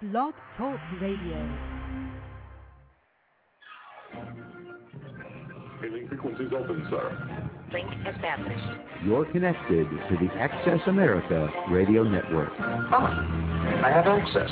Blog Talk Radio. Hailing frequencies open, sir. Link established. You're connected to the Access America Radio Network. I have access.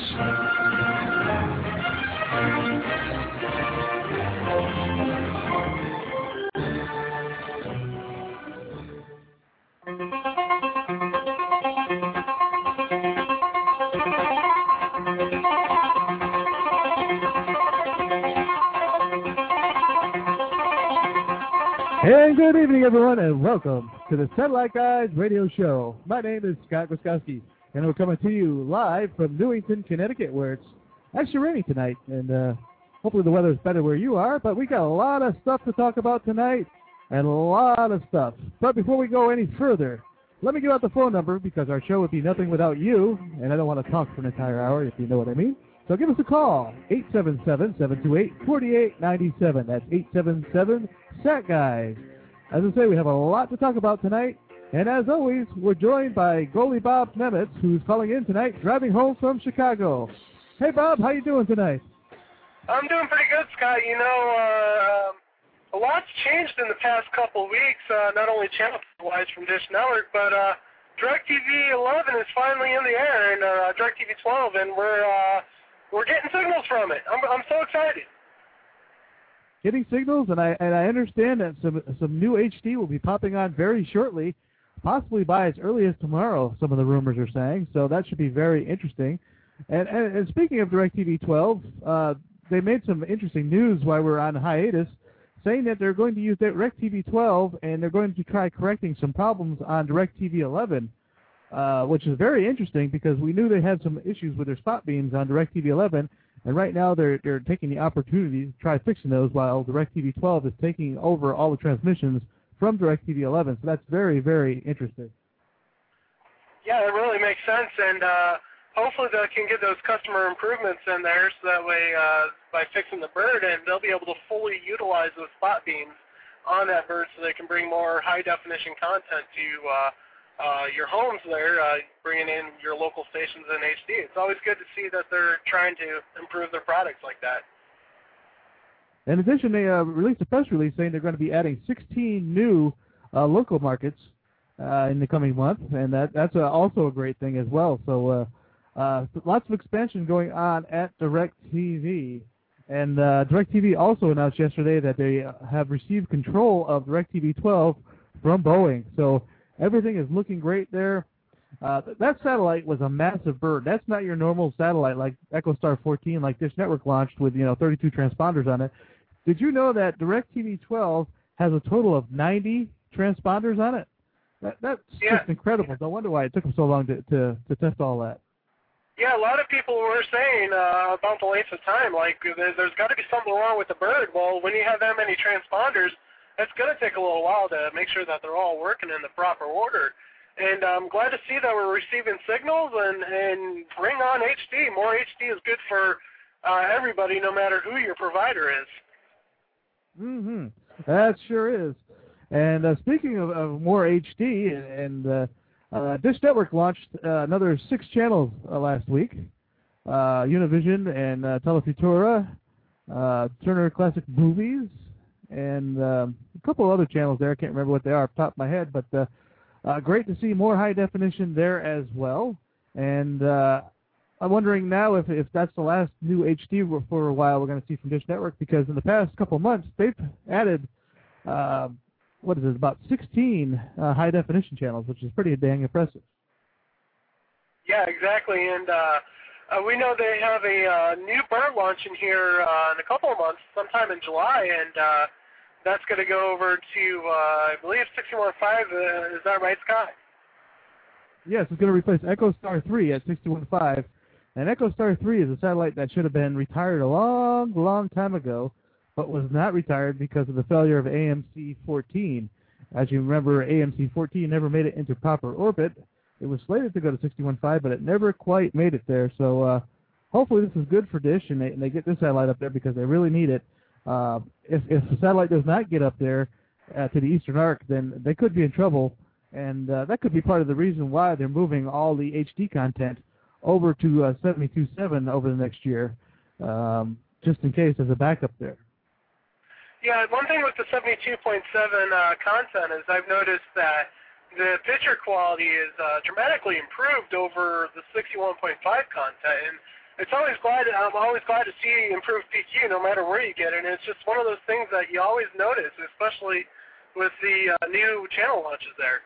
And good evening, everyone, and welcome to the Satellite Guys Radio Show. My name is Scott Wiskowski, and we're coming to you live from Newington, Connecticut, where it's actually raining tonight, and hopefully the weather is better where you are, but we got a lot of stuff to talk about tonight, and a lot of stuff. But before we go any further, let me give out the phone number, because our show would be nothing without you, and I don't want to talk for an entire hour, if you know what I mean. So give us a call, 877-728-4897. That's 877-SAT-GUYS. As I say, we have a lot to talk about tonight. And as always, we're joined by goalie Bob Nemitz, who's calling in tonight, driving home from Chicago. Hey, Bob, how you doing tonight? I'm doing pretty good, Scott. You know, a lot's changed in the past couple weeks, not only channel-wise from Dish Network, but DirecTV 11 is finally in the air, and DirecTV 12, and we're getting signals from it. I'm so excited. Getting signals, and I understand that some new HD will be popping on very shortly, possibly by as early as tomorrow, some of the rumors are saying, so that should be very interesting. And speaking of DirecTV 12, they made some interesting news while we're on hiatus, saying that they're going to use DirecTV 12, and they're going to try correcting some problems on DirecTV 11. Which is very interesting because we knew they had some issues with their spot beams on DirecTV 11, and right now they're taking the opportunity to try fixing those while DirecTV 12 is taking over all the transmissions from DirecTV 11. So that's very, very interesting. Yeah, it really makes sense, and hopefully they can get those customer improvements in there so that way by fixing the bird, and they'll be able to fully utilize those spot beams on that bird so they can bring more high-definition content to your homes there, bringing in your local stations in HD. It's always good to see that they're trying to improve their products like that. In addition, they released a press release saying they're going to be adding 16 new local markets in the coming month, and that's also a great thing as well. So lots of expansion going on at DirecTV. And DirecTV also announced yesterday that they have received control of DirecTV 12 from Boeing. So everything is looking great there. That satellite was a massive bird. That's not your normal satellite like EchoStar 14, like Dish Network launched with 32 transponders on it. Did you know that DirecTV 12 has a total of 90 transponders on it? That's just incredible. No wonder why it took them so long to test all that. Yeah, a lot of people were saying about the length of time, like there's got to be something wrong with the bird. Well, when you have that many transponders, it's going to take a little while to make sure that they're all working in the proper order. And I'm glad to see that we're receiving signals and bring on HD. More HD is good for everybody, no matter who your provider is. Mm-hmm. That sure is. And speaking of more HD, and Dish Network launched another 6 channels last week. Univision and Telefutura, Turner Classic Movies, and a couple of other channels there. I can't remember what they are off the top of my head, but great to see more high definition there as well. And I'm wondering now if that's the last new HD for a while we're going to see from Dish Network, because in the past couple of months they've added, about 16 high definition channels, which is pretty dang impressive. Yeah, exactly. And we know they have a new bird launching here in a couple of months, sometime in July, and that's going to go over to, I believe, 61.5. Is that right, Scott? Yes, it's going to replace EchoStar 3 at 61.5. And EchoStar 3 is a satellite that should have been retired a long, long time ago, but was not retired because of the failure of AMC 14. As you remember, AMC 14 never made it into proper orbit. It was slated to go to 61.5, but it never quite made it there. So hopefully this is good for Dish, and they get this satellite up there because they really need it. If the satellite does not get up there to the Eastern Arc, then they could be in trouble, and that could be part of the reason why they're moving all the HD content over to 72.7 over the next year, just in case as a backup there. Yeah, one thing with the 72.7 content is I've noticed that the picture quality is dramatically improved over the 61.5 content, and I'm always glad to see improved PQ no matter where you get it, and it's just one of those things that you always notice, especially with the new channel launches there.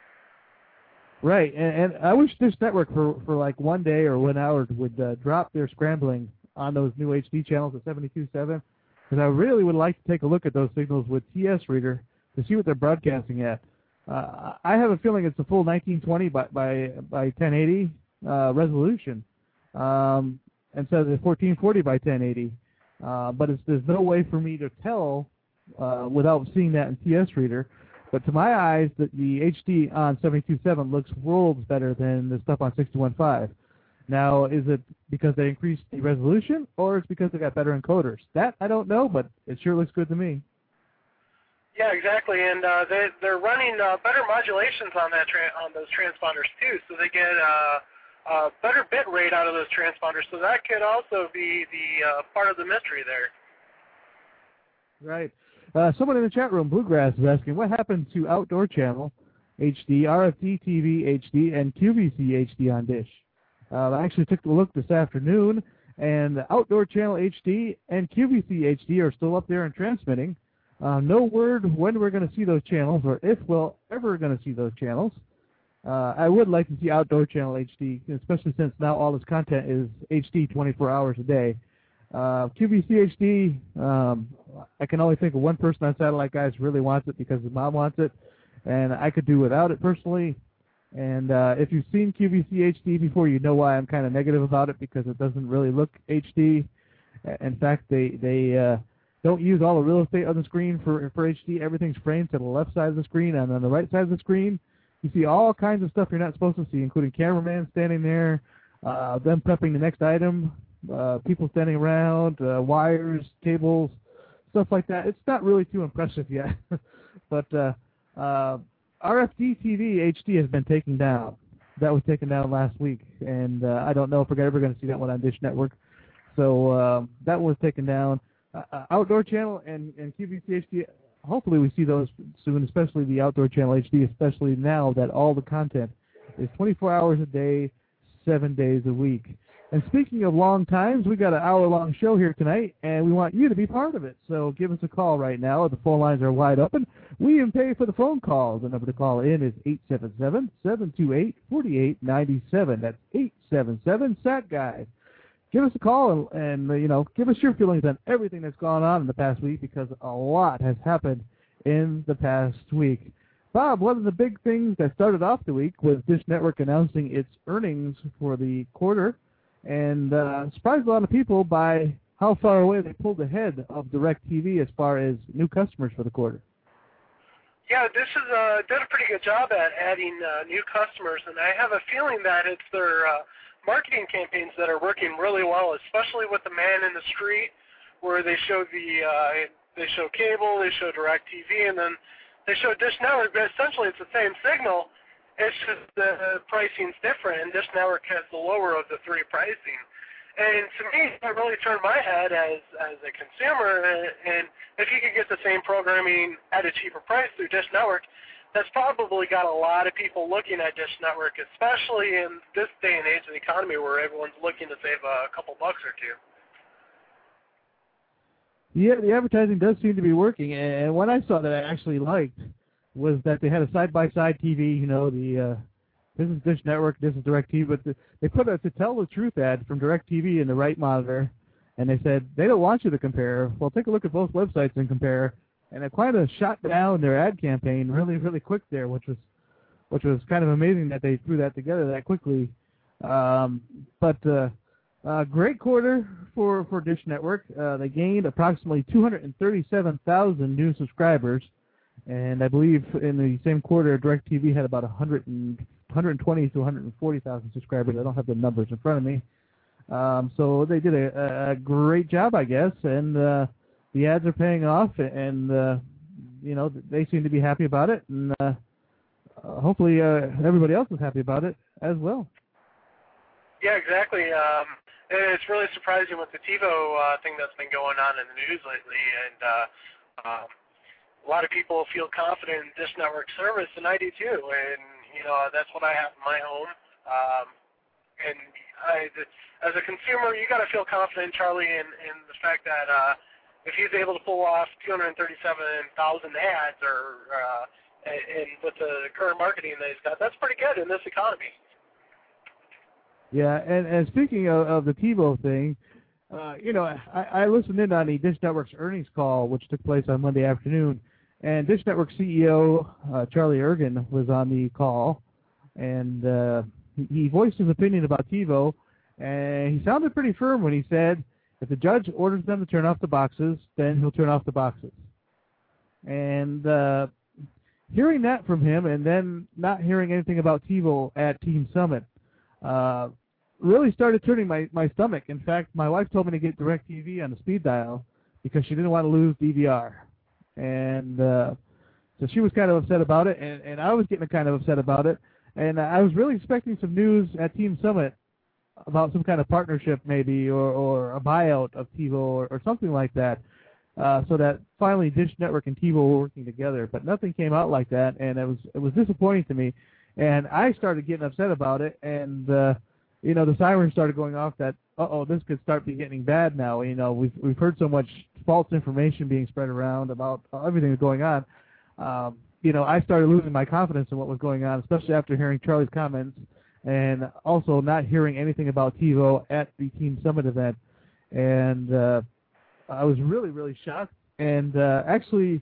Right, and I wish Dish Network for like 1 day or 1 hour would drop their scrambling on those new HD channels at 72.7, because I really would like to take a look at those signals with TS Reader to see what they're broadcasting at. I have a feeling it's a full 1920 by 1080 resolution instead of the 1440 by 1080. But there's no way for me to tell without seeing that in TS Reader. But to my eyes, the HD on 72.7 looks worlds better than the stuff on 61.5. Now, is it because they increased the resolution, or it's because they got better encoders? That I don't know, but it sure looks good to me. Yeah, exactly, and they're running better modulations on on those transponders too, so they get a better bit rate out of those transponders. So that could also be the part of the mystery there. Right. Someone in the chat room, Bluegrass, is asking, what happened to Outdoor Channel HD, RFD TV HD, and QVC HD on Dish? I actually took a look this afternoon, and Outdoor Channel HD and QVC HD are still up there and transmitting. No word when we're going to see those channels, or if we're ever going to see those channels. I would like to see Outdoor Channel HD, especially since now all this content is HD 24 hours a day. QVC HD, I can only think of one person on Satellite Guys really wants it because his mom wants it, and I could do without it personally. And if you've seen QVC HD before, you know why I'm kind of negative about it, because it doesn't really look HD. In fact, they don't use all the real estate on the screen for HD. Everything's framed to the left side of the screen, and on the right side of the screen, you see all kinds of stuff you're not supposed to see, including cameraman standing there, them prepping the next item, people standing around, wires, cables, stuff like that. It's not really too impressive yet. But RFD TV HD has been taken down. That was taken down last week, and I don't know if we're ever going to see that one on Dish Network. So that was taken down. Outdoor Channel and QVC HD, hopefully we see those soon, especially the Outdoor Channel HD, especially now that all the content is 24 hours a day, 7 days a week. And speaking of long times, we got an hour-long show here tonight, and we want you to be part of it. So give us a call right now. The phone lines are wide open. We even pay for the phone calls. The number to call in is 877-728-4897. That's 877-SAT-GUY. Give us a call and give us your feelings on everything that's gone on in the past week, because a lot has happened in the past week. Bob, one of the big things that started off the week was Dish Network announcing its earnings for the quarter, and surprised a lot of people by how far away they pulled ahead of DirecTV as far as new customers for the quarter. Yeah, Dish did a pretty good job at adding new customers, and I have a feeling that it's their marketing campaigns that are working really well, especially with the Man in the Street, where they show they show cable, they show DirecTV, and then they show Dish Network. But essentially, it's the same signal. It's just the pricing's different, and Dish Network has the lower of the three pricing. And to me, that really turned my head as a consumer. And if you could get the same programming at a cheaper price through Dish Network, that's probably got a lot of people looking at Dish Network, especially in this day and age of the economy where everyone's looking to save a couple bucks or two. Yeah, the advertising does seem to be working, and what I saw that I actually liked was that they had a side-by-side TV, this is Dish Network, this is DirecTV, but they put a To Tell the Truth ad from DirecTV in the right monitor, and they said, they don't want you to compare. Well, take a look at both websites and compare. And it kind of shot down their ad campaign really, really quick there, which was kind of amazing that they threw that together that quickly. Great quarter for Dish Network. They gained approximately 237,000 new subscribers, and I believe in the same quarter, DirecTV had about 120 to 140,000 subscribers. I don't have the numbers in front of me. So they did a great job, I guess, and the ads are paying off, and they seem to be happy about it, and hopefully everybody else is happy about it as well. Yeah, exactly. It's really surprising with the TiVo thing that's been going on in the news lately, and a lot of people feel confident in Dish Network service, and I do too. And that's what I have in my home. As a consumer, you got to feel confident, Charlie, in the fact that if he's able to pull off 237,000 ads, and with the current marketing that he's got, that's pretty good in this economy. Yeah, and speaking of the TiVo thing, I listened in on the Dish Network's earnings call, which took place on Monday afternoon, and Dish Network CEO Charlie Ergen was on the call, and he voiced his opinion about TiVo, and he sounded pretty firm when he said if the judge orders them to turn off the boxes, then he'll turn off the boxes. And hearing that from him, and then not hearing anything about TiVo at Team Summit, really started turning my stomach. In fact, my wife told me to get DirecTV on the speed dial because she didn't want to lose DVR. And so she was kind of upset about it, and I was getting kind of upset about it. And I was really expecting some news at Team Summit about some kind of partnership maybe, or a buyout of TiVo or something like that, so that finally Dish Network and TiVo were working together. But nothing came out like that, and it was disappointing to me. And I started getting upset about it, and the sirens started going off that, this could start getting bad now. We've heard so much false information being spread around about everything that's going on. I started losing my confidence in what was going on, especially after hearing Charlie's comments and also not hearing anything about TiVo at the Team Summit event. And I was really, really shocked, and actually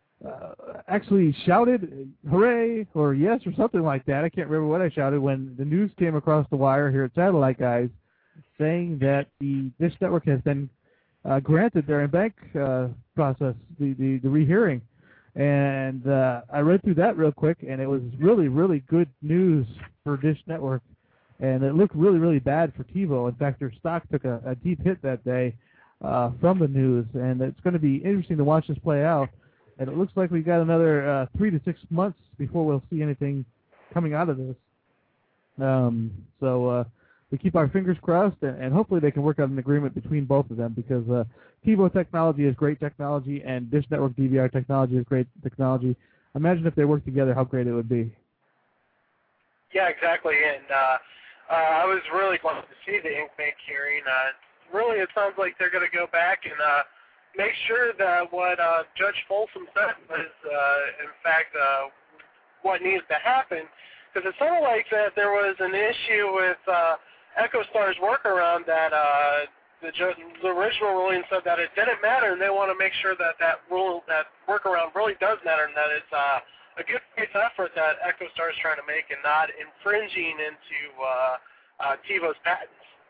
shouted hooray or yes or something like that. I can't remember what I shouted when the news came across the wire here at Satellite Guys saying that the Dish Network has been granted their in-bank process, the rehearing. And I read through that real quick, and it was really, really good news for Dish Network. And it looked really, really bad for TiVo. In fact, their stock took a deep hit that day from the news. And it's going to be interesting to watch this play out. And it looks like we've got another 3 to 6 months before we'll see anything coming out of this. So we keep our fingers crossed, and hopefully they can work out an agreement between both of them, because TiVo technology is great technology, and Dish Network DVR technology is great technology. Imagine if they worked together, how great it would be. Yeah, exactly. And I was really glad to see the in-bank hearing. Really, it sounds like they're going to go back and make sure that what Judge Folsom said was, in fact, what needs to happen. Because it sounded like that there was an issue with EchoStar's workaround that the original ruling said that it didn't matter, and they want to make sure that that workaround really does matter, and that it's a good faith effort that EchoStar is trying to make and not infringing into TiVo's patents.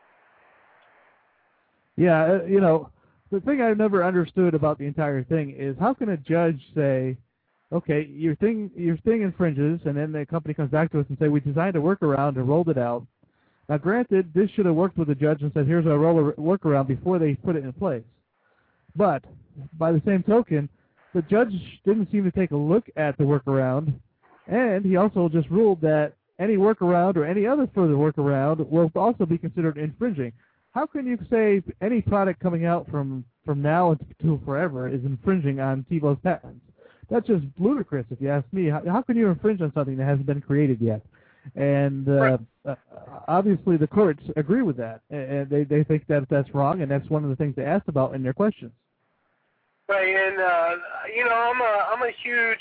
Yeah, the thing I've never understood about the entire thing is how can a judge say, okay, your thing infringes, and then the company comes back to us and say, we designed a workaround and rolled it out. Now, granted, this should have worked with the judge and said, here's our workaround before they put it in place. But by the same token, the judge didn't seem to take a look at the workaround, and he also just ruled that any workaround or any other further workaround will also be considered infringing. How can you say any product coming out from now until forever is infringing on TiVo's patents? That's just ludicrous, if you ask me. How can you infringe on something that hasn't been created yet? And obviously the courts agree with that, and they think that that's wrong, and that's one of the things they asked about in their questions. Right, and I'm a huge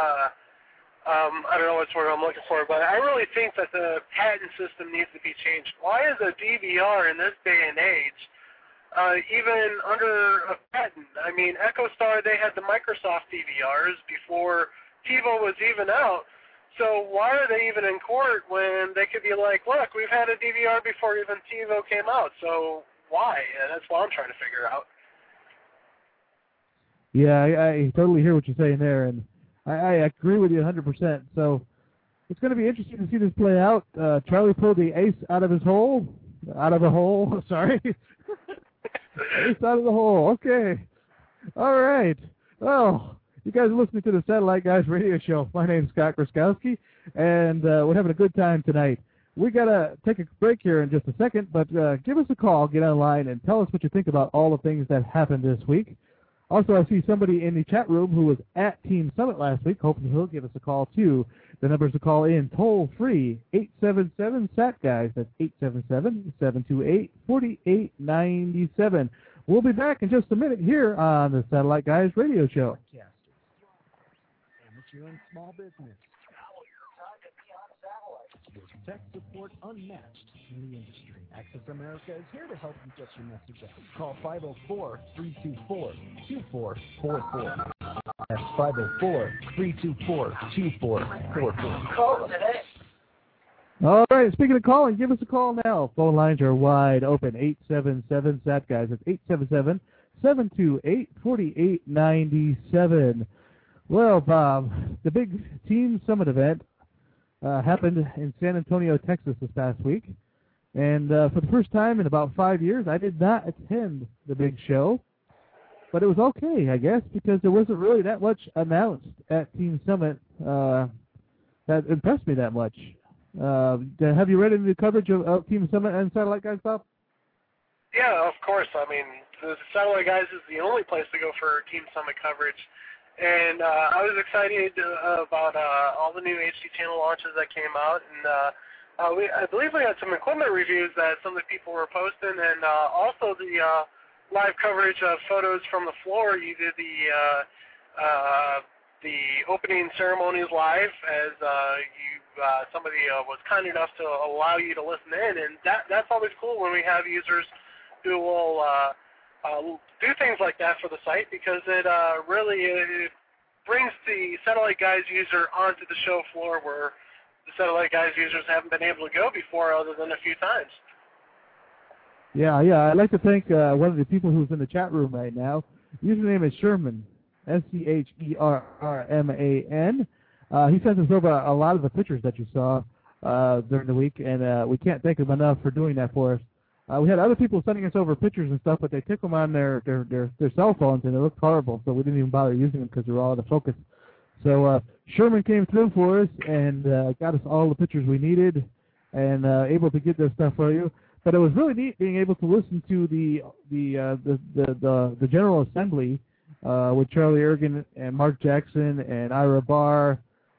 I don't know what word I'm looking for, but I really think that the patent system needs to be changed. Why is a DVR in this day and age even under a patent? I mean, EchoStar, they had the Microsoft DVRs before TiVo was even out. So why are they even in court when they could be like, look, we've had a DVR before even TiVo came out, so why? And that's what I'm trying to figure out. Yeah, I totally hear what you're saying there, and I agree with you 100%. So it's going to be interesting to see this play out. Charlie pulled the ace out of his hole. Out of the hole, sorry. Ace out of the hole, okay. All right. Well, you guys are listening to the Satellite Guys radio show. My name's Scott Gruskowski, and we're having a good time tonight. We got to take a break here in just a second, but give us a call, get online, and tell us what you think about all the things that happened this week. Also, I see somebody in the chat room who was at Team Summit last week. Hopefully he'll give us a call, too. The numbers to call in toll-free, 877-SAT-GUYS. That's 877-728-4897. We'll be back in just a minute here on the Satellite Guys radio show. In small business. With tech support unmatched in the industry. Access America is here to help you get your message out. Call 504-324-2444. That's 504-324-2444. Call today. All right, speaking of calling, give us a call now. Phone lines are wide open, 877-SAT-GUYS. That's 877-728-4897. Well, Bob, the big Team Summit event happened in San Antonio, Texas this past week. And for the first time in about 5 years, I did not attend the big show. But it was okay, I guess, because there wasn't really that much announced at Team Summit that impressed me that much. Have you read any of the coverage of Team Summit and Satellite Guys, Bob? Yeah, of course. I mean, the Satellite Guys is the only place to go for Team Summit coverage. And I was excited about all the new HD channel launches that came out, and I believe we had some equipment reviews that some of the people were posting, and also the live coverage of photos from the floor. You did the opening ceremonies live, as somebody was kind enough to allow you to listen in, and that's always cool when we have users who will do things like that for the site, because it really brings the Satellite Guys user onto the show floor where the Satellite Guys users haven't been able to go before other than a few times. Yeah. I'd like to thank one of the people who's in the chat room right now. Username is Sherman, SCHERRMAN. He sent us over a lot of the pictures that you saw during the week, and we can't thank him enough for doing that for us. We had other people sending us over pictures and stuff, but they took them on their cell phones, and it looked horrible, so we didn't even bother using them because they were all out of focus. So Sherman came through for us and got us all the pictures we needed and able to get this stuff for you. But it was really neat being able to listen to the General Assembly with Charlie Ergen and Mark Jackson and Ira Barr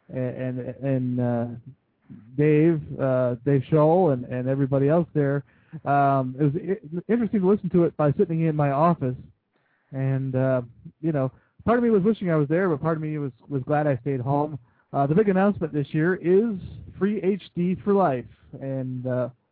and Dave Scholl and everybody else there. It was interesting to listen to it by sitting in my office, and part of me was wishing I was there, but part of me was glad I stayed home. The big announcement this year is free HD for life, and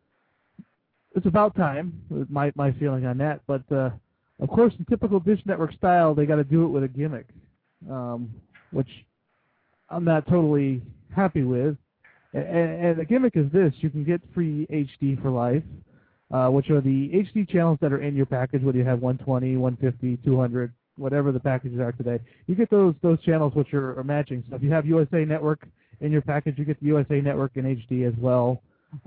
it's about time. My feeling on that, but of course, in typical Dish Network style, they got to do it with a gimmick, which I'm not totally happy with. And the gimmick is this: you can get free HD for life, which are the HD channels that are in your package, whether you have 120, 150, 200, whatever the packages are today. You get those channels which are matching. So if you have USA Network in your package, you get the USA Network in HD as well.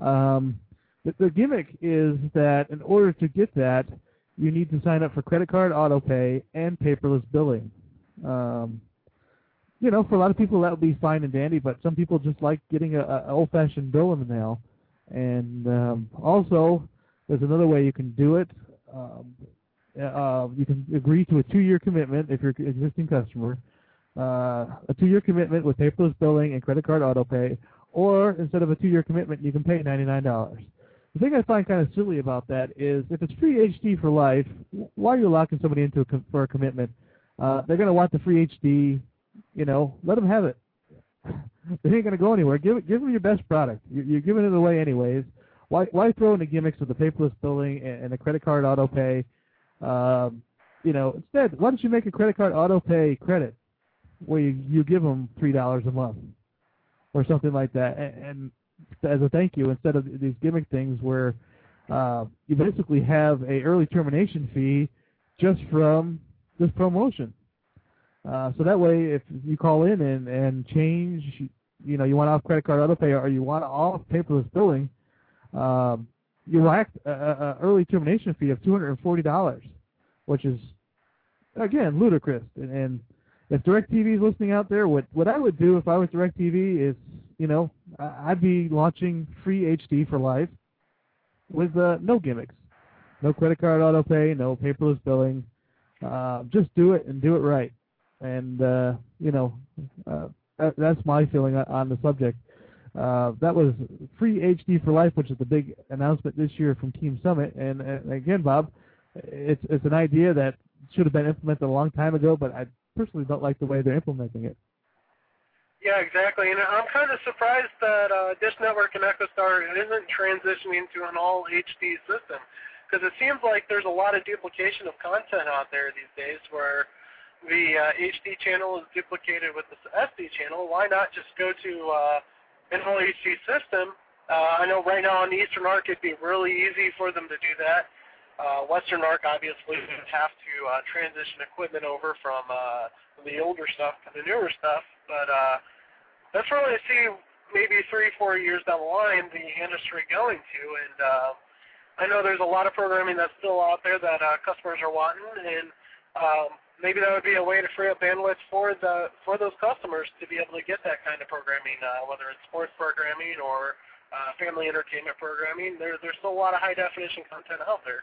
The gimmick is that in order to get that, you need to sign up for credit card auto pay and paperless billing. For a lot of people that would be fine and dandy, but some people just like getting an old-fashioned bill in the mail. And also, there's another way you can do it. You can agree to a 2-year commitment if you're an existing customer, a 2-year commitment with paperless billing and credit card auto pay, or instead of a 2-year commitment, you can pay $99. The thing I find kind of silly about that is if it's free HD for life, why are you locking somebody into for a commitment? They're going to want the free HD. Let them have it. They ain't going to go anywhere. Give them your best product. You're giving it away anyways. Why throw in the gimmicks with the paperless billing and the credit card auto pay? Instead, why don't you make a credit card auto pay credit where you give them $3 a month or something like that, and as a thank you, instead of these gimmick things where you basically have a early termination fee just from this promotion. So that way, if you call in and change, you want off credit card auto pay or you want off paperless billing, you lack an early termination fee of $240, which is, again, ludicrous. And if DirecTV is listening out there, what I would do if I was DirecTV is I'd be launching free HD for life with no gimmicks, no credit card auto pay, no paperless billing. Just do it and do it right. And that's my feeling on the subject. That was free HD for life, which is the big announcement this year from Team Summit. And again, Bob, it's an idea that should have been implemented a long time ago, but I personally don't like the way they're implementing it. Yeah, exactly. And I'm kind of surprised that Dish Network and EchoStar isn't transitioning to an all HD system, because it seems like there's a lot of duplication of content out there these days where the HD channel is duplicated with the SD channel. Why not just go to an all HD system? I know right now on the Eastern Arc it'd be really easy for them to do that. Western Arc obviously would have to transition equipment over from the older stuff to the newer stuff, but that's really to see maybe 3-4 years down the line the industry going to, and I know there's a lot of programming that's still out there that customers are wanting, and maybe that would be a way to free up bandwidth for those customers to be able to get that kind of programming, whether it's sports programming or family entertainment programming. There's still a lot of high-definition content out there.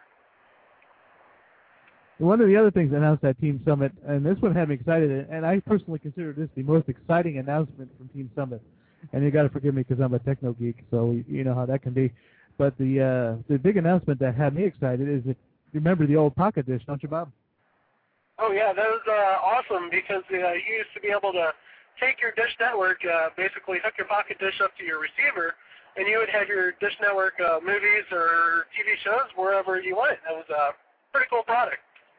One of the other things announced at Team Summit, and this one had me excited, and I personally consider this the most exciting announcement from Team Summit. And you got to forgive me because I'm a techno geek, so you know how that can be. But the big announcement that had me excited is, if you remember the old Pocket Dish, don't you, Bob? Oh yeah, that was awesome, because you used to be able to take your Dish Network, basically hook your Pocket Dish up to your receiver, and you would have your Dish Network movies or TV shows wherever you went. That was a pretty cool product.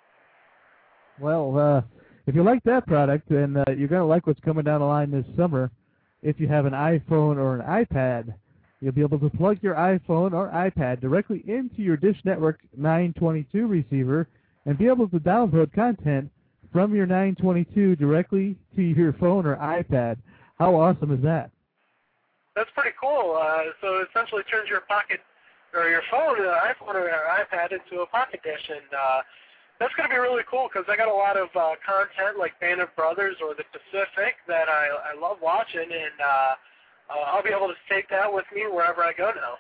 Well, if you like that product, then you're going to like what's coming down the line this summer. If you have an iPhone or an iPad, you'll be able to plug your iPhone or iPad directly into your Dish Network 922 receiver and be able to download content from your 922 directly to your phone or iPad. How awesome is that? That's pretty cool. So it essentially turns your pocket or your phone, iPhone or iPad, into a Pocket Dish, and that's going to be really cool, because I got a lot of content like Band of Brothers or The Pacific that I love watching, and I'll be able to take that with me wherever I go now.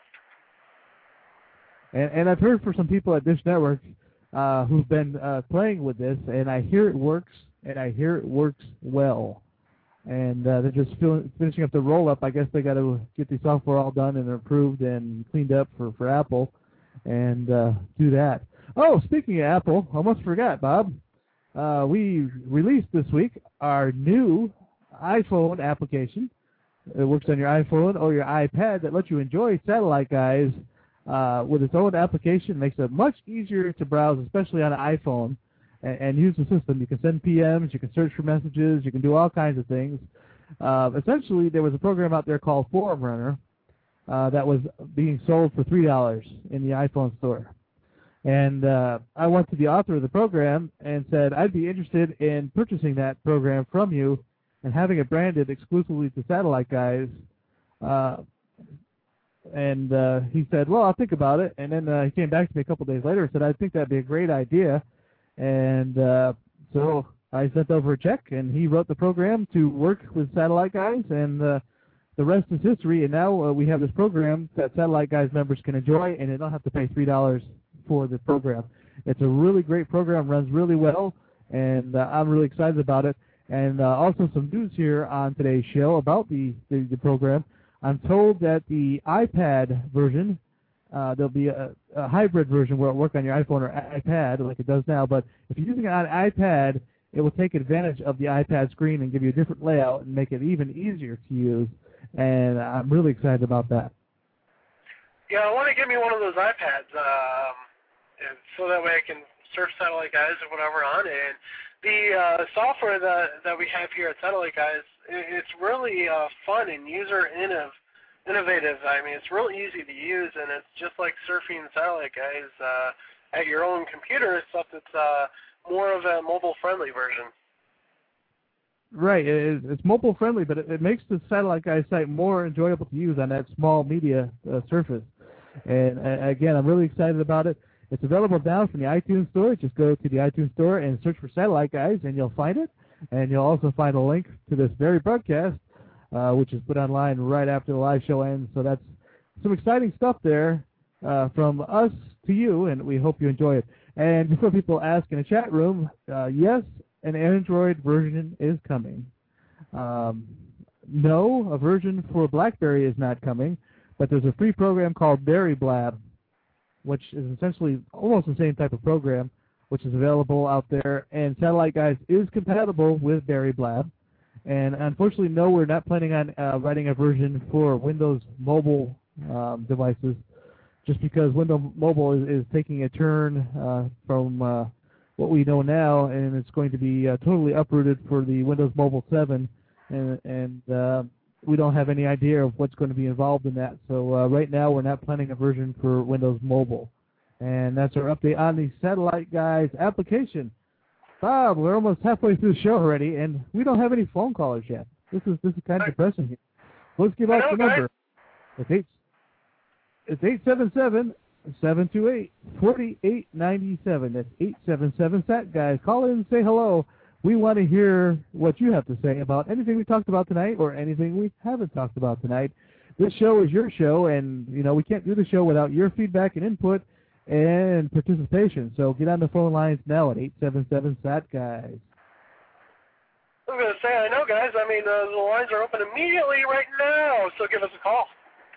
And I've heard from some people at Dish Network who've been playing with this, and I hear it works, and I hear it works well. And they're just finishing up the roll-up. I guess they got to get the software all done and approved and cleaned up for Apple and do that. Oh, speaking of Apple, I almost forgot, Bob. We released this week our new iPhone application. It works on your iPhone or your iPad that lets you enjoy Satellite Guys with its own application. It makes it much easier to browse, especially on an iPhone, and use the system. You can send PMs, you can search for messages, you can do all kinds of things. Essentially, there was a program out there called Forum Runner that was being sold for $3 in the iPhone store. And I went to the author of the program and said, I'd be interested in purchasing that program from you and having it branded exclusively to Satellite Guys. And he said, well, I'll think about it. And then he came back to me a couple days later and said, I think that'd be a great idea. And so I sent over a check, and he wrote the program to work with Satellite Guys, and the rest is history. And now we have this program that Satellite Guys members can enjoy, and they don't have to pay $3 for the program. It's a really great program, runs really well, and I'm really excited about it. And also some news here on today's show about the program. I'm told that the iPad version, there'll be a hybrid version where it'll work on your iPhone or iPad like it does now, but if you're using it on an iPad, it will take advantage of the iPad screen and give you a different layout and make it even easier to use, and I'm really excited about that. Yeah, I want to get me one of those iPads, and so that way I can surf Satellite Guys or whatever on it. And the software that we have here at Satellite Guys, it's really fun and user innovative. I mean, it's really easy to use, and it's just like surfing Satellite Guys at your own computer, except it's more of a mobile-friendly version. Right, it's mobile-friendly, but it makes the Satellite Guys site more enjoyable to use on that small media surface. And again, I'm really excited about it. It's available now from the iTunes Store. Just go to the iTunes Store and search for Satellite Guys, and you'll find it. And you'll also find a link to this very broadcast which is put online right after the live show ends. So that's some exciting stuff there from us to you, and we hope you enjoy it. And before people ask in the chat room, yes, an Android version is coming. No, a version for BlackBerry is not coming, but there's a free program called Berry Blab, which is essentially almost the same type of program, which is available out there. And Satellite Guys is compatible with Berry Blab. And unfortunately, no, we're not planning on writing a version for Windows mobile devices, just because Windows Mobile is taking a turn from what we know now, and it's going to be totally uprooted for the Windows Mobile 7, and we don't have any idea of what's going to be involved in that. So right now we're not planning a version for Windows Mobile. And that's our update on the Satellite Guys application. Bob, we're almost halfway through the show already, and we don't have any phone callers yet. This is kind of depressing here. Let's give out the number. It's 877-728-4897. That's 877-SAT, guys. Call in and say hello. We want to hear what you have to say about anything we talked about tonight or anything we haven't talked about tonight. This show is your show, and, you know, we can't do the show without your feedback and input and participation. So get on the phone lines now at 877-SAT, guys. I was going to say, I know, guys. I mean, the lines are open immediately right now, so give us a call.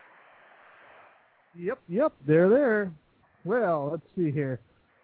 Yep, they're there. Well, let's see here.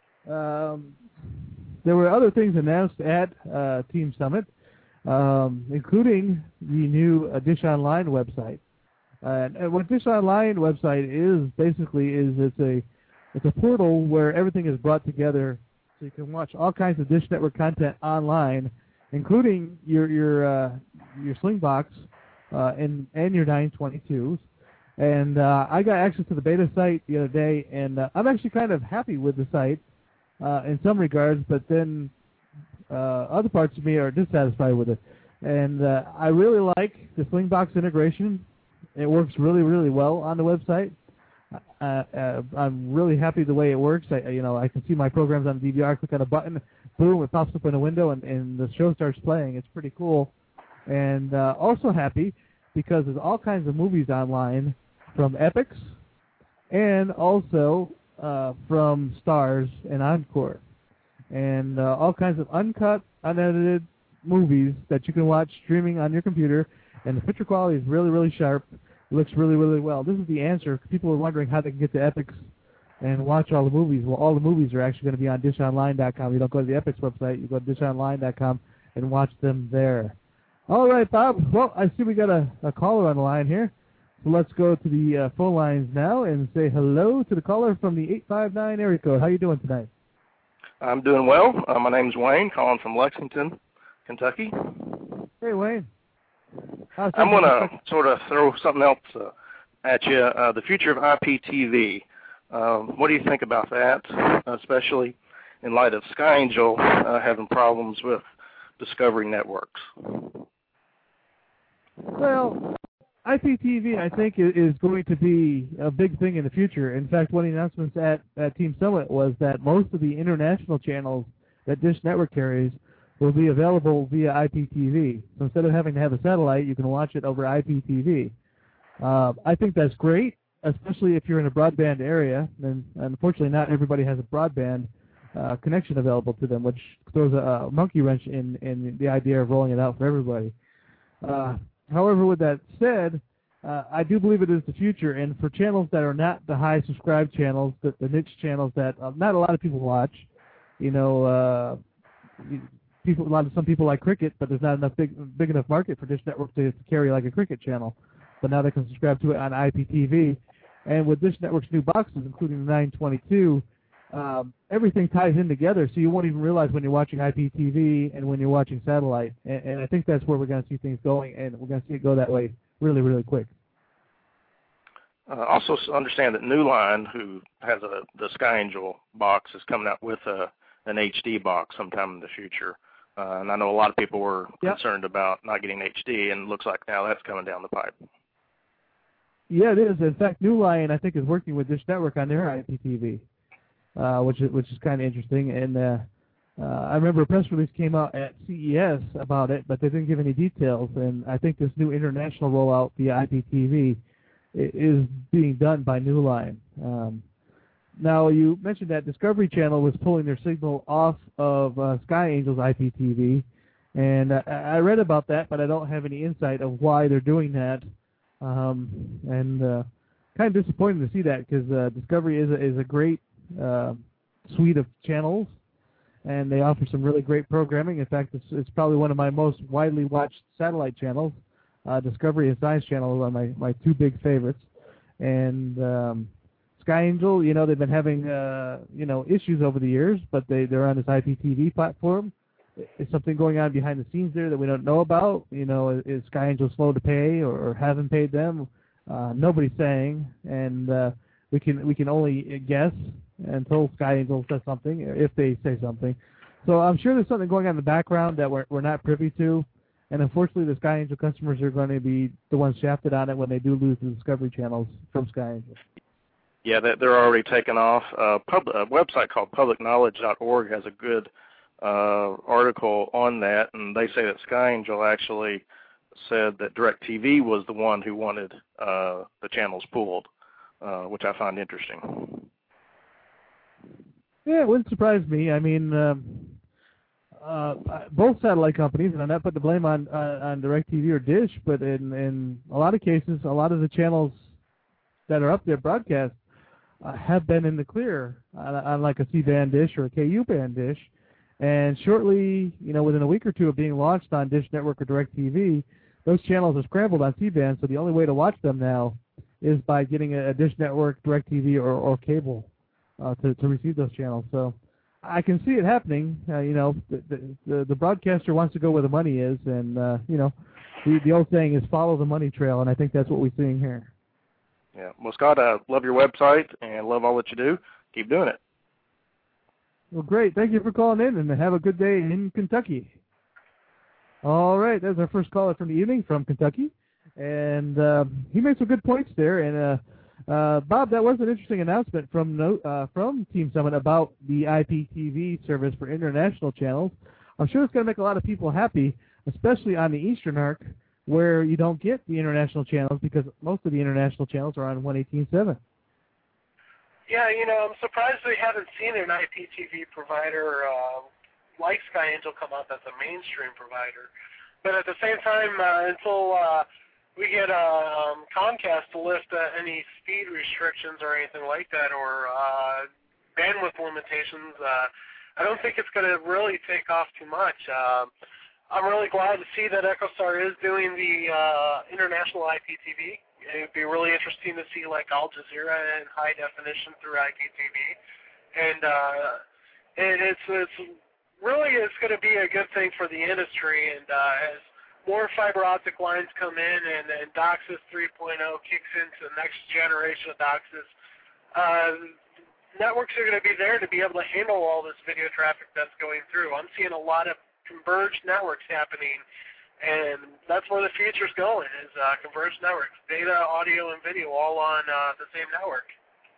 There were other things announced at Team Summit, including the new Dish Online website. And what Dish Online website is basically it's a portal where everything is brought together, so you can watch all kinds of Dish Network content online, including your Slingbox and your 922s. And I got access to the beta site the other day, and I'm actually kind of happy with the site in some regards, but then other parts of me are dissatisfied with it. And I really like the Slingbox integration. It works really, really well on the website. I'm really happy the way it works. I can see my programs on the DVR, click on a button, boom, it pops up in a window, and the show starts playing. It's pretty cool. And also happy because there's all kinds of movies online from Epix and also from Stars and Encore. And all kinds of uncut, unedited movies that you can watch streaming on your computer. And the picture quality is really, really sharp. It looks really, really well. This is the answer. People are wondering how they can get to Epix and watch all the movies. Well, all the movies are actually going to be on dishonline.com. You don't go to the Epix website. You go to dishonline.com and watch them there. All right, Bob. Well, I see we got a caller on the line here. So let's go to the phone lines now and say hello to the caller from the 859 area code. How you doing tonight? I'm doing well. My name's Wayne, calling from Lexington, Kentucky. Hey, Wayne. I'm going to sort of throw something else at you. The future of IPTV. What do you think about that, especially in light of SkyAngel having problems with Discovery Networks? Well, IPTV, I think, is going to be a big thing in the future. In fact, one of the announcements at Team Summit was that most of the international channels that Dish Network carries will be available via IPTV. So instead of having to have a satellite, you can watch it over IPTV. I think that's great, especially if you're in a broadband area. And unfortunately, not everybody has a broadband connection available to them, which throws a monkey wrench in the idea of rolling it out for everybody. However, with that said, I do believe it is the future, and for channels that are not the high subscribed channels, the niche channels that not a lot of people watch, some people like cricket, but there's not enough big enough market for Dish Network to carry like a cricket channel. But now they can subscribe to it on IPTV, and with Dish Network's new boxes, including the 922, everything ties in together, so you won't even realize when you're watching IPTV and when you're watching satellite. And I think that's where we're going to see things going, and we're going to see it go that way really, really quick. Also understand that New Line, who has the SkyAngel box, is coming out with an HD box sometime in the future. And I know a lot of people were concerned about not getting HD, and it looks like now that's coming down the pipe. Yeah, it is. In fact, New Line, I think, is working with Dish Network on their IPTV. Which is kind of interesting, and I remember a press release came out at CES about it, but they didn't give any details. And I think this new international rollout via IPTV is being done by New Line. Now, you mentioned that Discovery Channel was pulling their signal off of Sky Angel's IPTV, and I read about that, but I don't have any insight of why they're doing that. And kind of disappointing to see that, because Discovery is a great suite of channels, and they offer some really great programming. In fact, it's probably one of my most widely watched satellite channels. Discovery and Science Channel are my two big favorites. And Sky Angel, they've been having, issues over the years, but they're on this IPTV platform. Is something going on behind the scenes there that we don't know about? Is Sky Angel slow to pay or haven't paid them? Nobody's saying, and we can only guess until Sky Angel says something, if they say something. So I'm sure there's something going on in the background that we're not privy to, and unfortunately the Sky Angel customers are going to be the ones shafted on it when they do lose the Discovery channels from Sky Angel. Yeah, they're already taken off. A website called publicknowledge.org has a good article on that, and they say that Sky Angel actually said that DirecTV was the one who wanted the channels pulled, which I find interesting. Yeah, it wouldn't surprise me. I mean, both satellite companies, and I'm not putting the blame on DirecTV or Dish, but in a lot of cases, a lot of the channels that are up there broadcast have been in the clear on like a C-band dish or a KU-band dish. And shortly, within a week or two of being launched on Dish Network or DirecTV, those channels are scrambled on C-band, so the only way to watch them now is by getting a Dish Network, DirecTV, or cable to receive those channels. So I can see it happening. The broadcaster wants to go where the money is, and, the old saying is follow the money trail, and I think that's what we're seeing here. Yeah. Well, Scott, I love your website and love all that you do. Keep doing it. Well, great. Thank you for calling in, and have a good day in Kentucky. All right. That's our first caller from the evening from Kentucky. And he made some good points there. And, Bob, that was an interesting announcement from Team Summit about the IPTV service for international channels. I'm sure it's going to make a lot of people happy, especially on the Eastern Arc, where you don't get the international channels because most of the international channels are on 118.7. Yeah, I'm surprised we haven't seen an IPTV provider like Sky Angel come out that's a mainstream provider. But at the same time, until we get Comcast to lift any speed restrictions or anything like that, or bandwidth limitations, I don't think it's going to really take off too much. I'm really glad to see that EchoStar is doing the international IPTV. It would be really interesting to see like Al Jazeera in high definition through IPTV, and it's going to be a good thing for the industry. And as more fiber optic lines come in and DOCSIS 3.0 kicks into the next generation of DOCSIS, networks are going to be there to be able to handle all this video traffic that's going through. I'm seeing a lot of converged networks happening, and that's where the future's going, is converged networks, data, audio, and video all on the same network.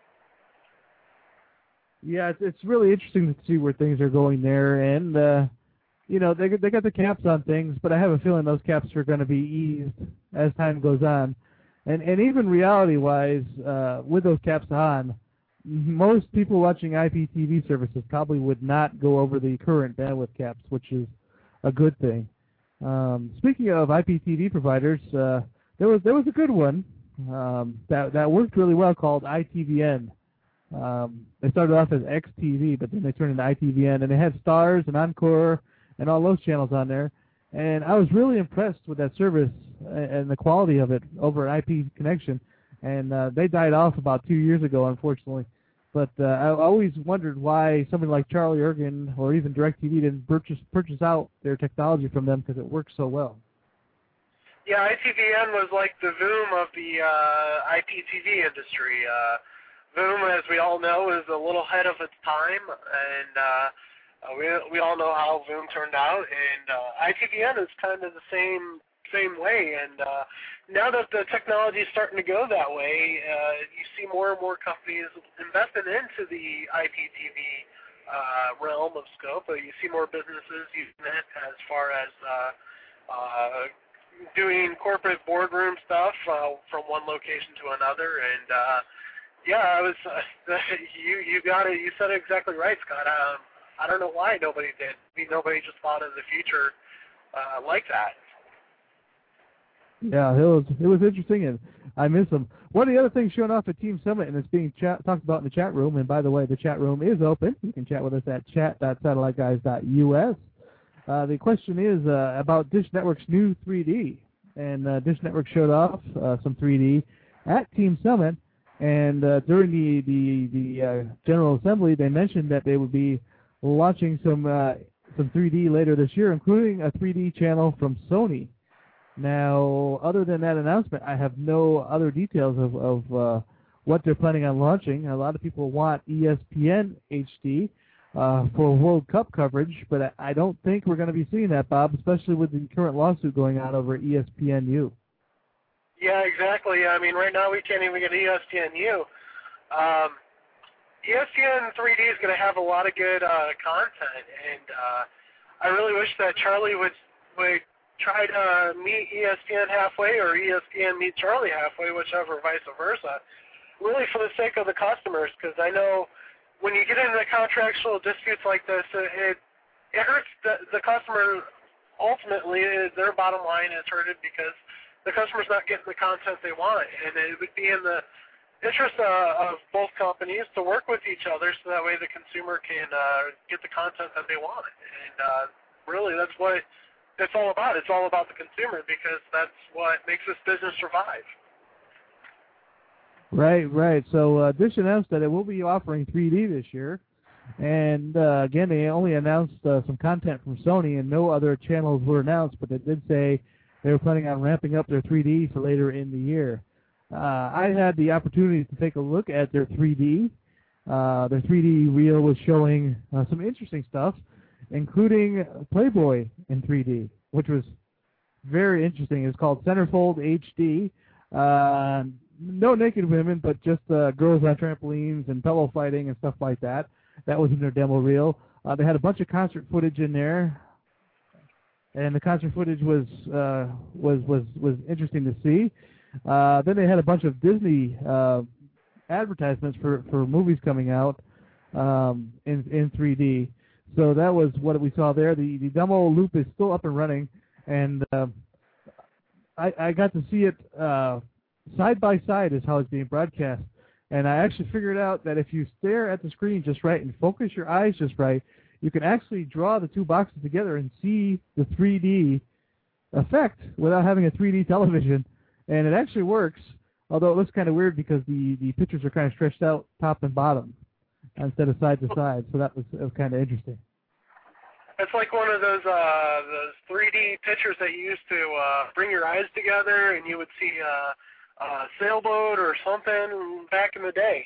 Yeah, it's really interesting to see where things are going there, and they got the caps on things, but I have a feeling those caps are going to be eased as time goes on, and even reality-wise, with those caps on, most people watching IPTV services probably would not go over the current bandwidth caps, which is a good thing. Speaking of IPTV providers, there was a good one that worked really well called ITVN. They started off as XTV, but then they turned into ITVN, and they had Stars and Encore and all those channels on there. And I was really impressed with that service and the quality of it over an IP connection. And they died off about 2 years ago, unfortunately. But I always wondered why somebody like Charlie Ergen or even DirecTV didn't purchase out their technology from them, because it works so well. Yeah, ITVN was like the Voom of the IPTV industry. Voom, as we all know, is a little ahead of its time, and we all know how Voom turned out. And ITVN is kind of the same way. And now that the technology is starting to go that way, you see more and more companies investing into the IPTV realm of scope. You see more businesses using it as far as doing corporate boardroom stuff from one location to another. And yeah, I was you got it. You said it exactly right, Scott. I don't know why nobody did. I mean, nobody just thought of the future like that. Yeah, it was interesting, and I miss them. One of the other things showing off at Team Summit, and it's being talked about in the chat room, and by the way, the chat room is open. You can chat with us at chat.satelliteguys.us. The question is about Dish Network's new 3D, and Dish Network showed off some 3D at Team Summit, and during the General Assembly, they mentioned that they would be launching some 3D later this year, including a 3D channel from Sony. Now, other than that announcement, I have no other details of what they're planning on launching. A lot of people want ESPN HD for World Cup coverage, but I don't think we're going to be seeing that, Bob, especially with the current lawsuit going on over ESPNU. Yeah, exactly. I mean, right now we can't even get ESPNU. ESPN 3D is going to have a lot of good content, and I really wish that Charlie would try to meet ESPN halfway, or ESPN meet Charlie halfway, whichever, vice versa, really for the sake of the customers, because I know when you get into contractual disputes like this, it hurts the customer. Ultimately, their bottom line is hurted because the customer's not getting the content they want, and it would be in the interest of both companies to work with each other so that way the consumer can get the content that they want. And really, that's what it's all about. It's all about the consumer, because that's what makes this business survive. Right. So Dish announced that it will be offering 3D this year. And again, they only announced some content from Sony, and no other channels were announced, but they did say they were planning on ramping up their 3D for later in the year. I had the opportunity to take a look at their 3D. Their 3D reel was showing some interesting stuff, including Playboy in 3D, which was very interesting. It's called Centerfold HD. No naked women, but just girls on trampolines and pillow fighting and stuff like that. That was in their demo reel. They had a bunch of concert footage in there, and the concert footage was interesting to see. Then they had a bunch of Disney advertisements for movies coming out in 3D. So that was what we saw there. The demo loop is still up and running, and I got to see it side by side is how it's being broadcast. And I actually figured out that if you stare at the screen just right and focus your eyes just right, you can actually draw the two boxes together and see the 3D effect without having a 3D television. And it actually works, although it looks kind of weird because the pictures are kind of stretched out top and bottom instead of side to side. So that was kind of interesting. It's like one of those 3D pictures that you used to bring your eyes together and you would see a sailboat or something back in the day.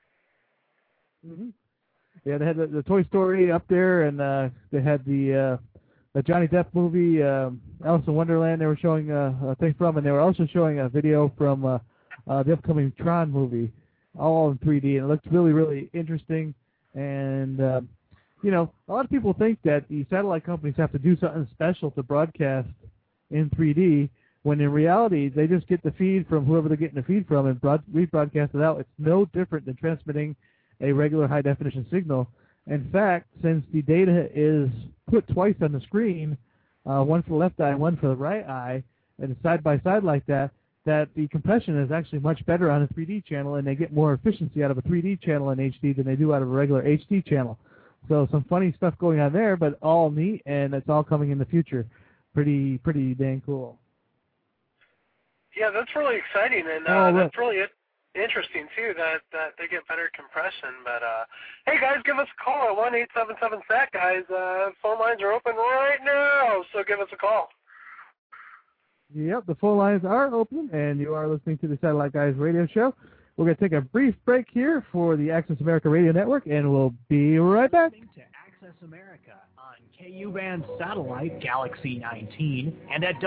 Mm-hmm. Yeah, they had the Toy Story up there, and they had the Johnny Depp movie, Alice in Wonderland. They were showing a thing from, and they were also showing a video from the upcoming Tron movie, all in 3D, and it looked really, really interesting. And you know, a lot of people think that the satellite companies have to do something special to broadcast in 3D, when in reality they just get the feed from whoever they're getting the feed from and rebroadcast it out. It's no different than transmitting a regular high-definition signal. In fact, since the data is put twice on the screen, one for the left eye and one for the right eye, and side by side like that, that the compression is actually much better on a 3D channel, and they get more efficiency out of a 3D channel in HD than they do out of a regular HD channel. So some funny stuff going on there, but all neat, and it's all coming in the future. Pretty dang cool. Yeah, that's really exciting, and that's really interesting too. That they get better compression. But hey, guys, give us a call at 1-877-SAT, guys. Phone lines are open right now, so give us a call. Yep, the phone lines are open, and you are listening to the Satellite Guys radio show. We're going to take a brief break here for the Access America Radio Network, and we'll be right back. To Access America on KU-band satellite Galaxy 19 and at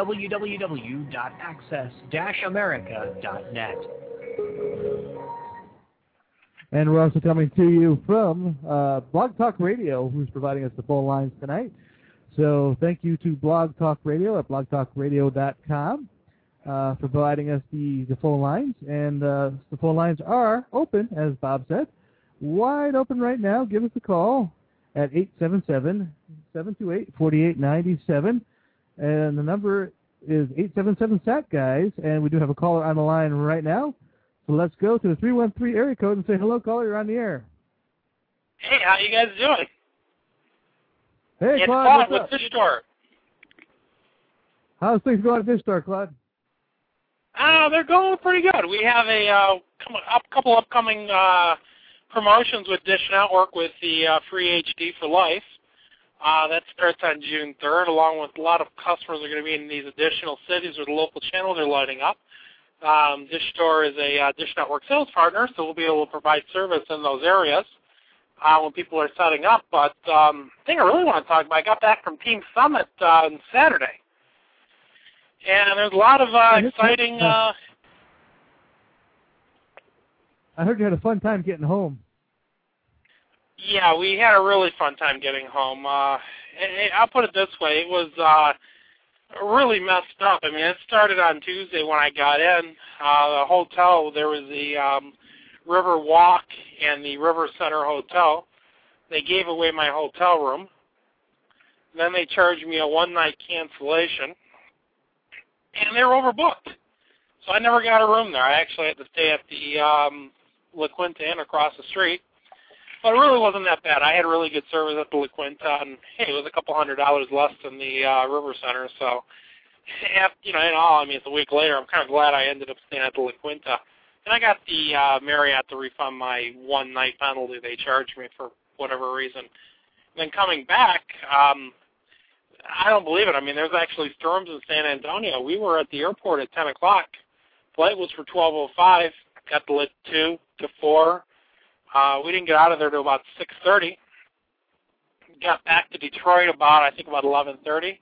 www.access-america.net. And we're also coming to you from Blog Talk Radio, who's providing us the phone lines tonight. So thank you to Blog Talk Radio at blogtalkradio.com for providing us the phone lines. And the phone lines are open, as Bob said, wide open right now. Give us a call at 877-728-4897. And the number is 877-SAT, guys. And we do have a caller on the line right now. So let's go to the 313 area code and say, hello, caller, you're on the air. Hey, how you guys doing? Hey, it's Claude, Claude with Fish Store. How's things going at Fish Store, Claude? They're going pretty good. We have a couple upcoming promotions with Dish Network with the free HD for life. That starts on June 3rd, along with a lot of customers are going to be in these additional cities where the local channels are lighting up. Dish Store is a Dish Network sales partner, so we'll be able to provide service in those areas when people are setting up. But the thing I really want to talk about, I got back from Team Summit on Saturday, and there's a lot of exciting... I heard you had a fun time getting home. Yeah, we had a really fun time getting home. I'll put it this way. It was really messed up. I mean, it started on Tuesday when I got in. The hotel, there was the River Walk and the River Center Hotel. They gave away my hotel room. Then they charged me a one-night cancellation. And they were overbooked. So I never got a room there. I actually had to stay at the La Quinta Inn across the street. But it really wasn't that bad. I had really good service at the La Quinta, and hey, it was a couple $100 less than the River Center. So, in all, I mean, it's a week later. I'm kind of glad I ended up staying at the La Quinta. And I got the Marriott to refund my one-night penalty they charged me for whatever reason. And then coming back, I don't believe it. I mean, there's actually storms in San Antonio. We were at the airport at 10 o'clock. Flight was for 12:05. Got the lit 2 to 4. We didn't get out of there till about 6:30. Got back to Detroit about 11:30.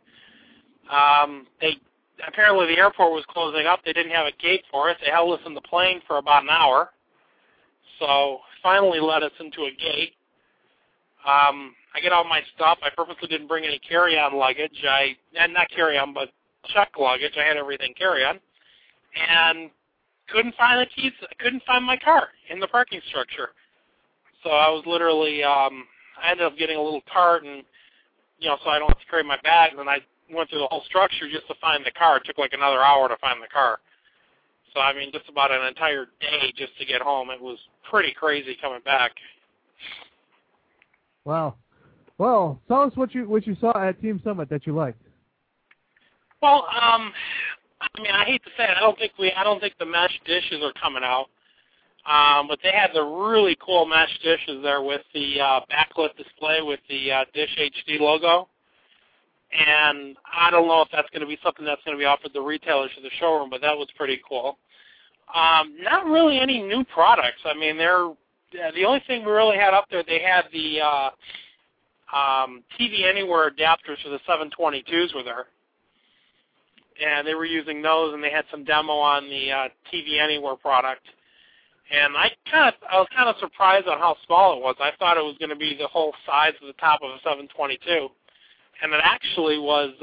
Apparently the airport was closing up. They didn't have a gate for us. They held us in the plane for about an hour. So finally let us into a gate. I get all my stuff. I purposely didn't bring any carry-on luggage. Not carry-on, but check luggage. I had everything carry-on. And couldn't find the keys. I couldn't find my car in the parking structure. So I was literally, I ended up getting a little cart and, so I don't have to carry my bags. And I went through the whole structure just to find the car. It took like another hour to find the car. So, I mean, just about an entire day just to get home. It was pretty crazy coming back. Wow. Well, tell us what you saw at Team Summit that you liked. Well, I mean, I hate to say it. I don't think the mesh dishes are coming out. But they had the really cool mesh dishes there with the backlit display with the Dish HD logo. And I don't know if that's going to be something that's going to be offered to retailers to the showroom, but that was pretty cool. Not really any new products. I mean, the only thing we really had up there, they had the TV Anywhere adapters for the 722s were there. And they were using those, and they had some demo on the TV Anywhere product. And I was kind of surprised on how small it was. I thought it was going to be the whole size of the top of a 722, and it actually wasn't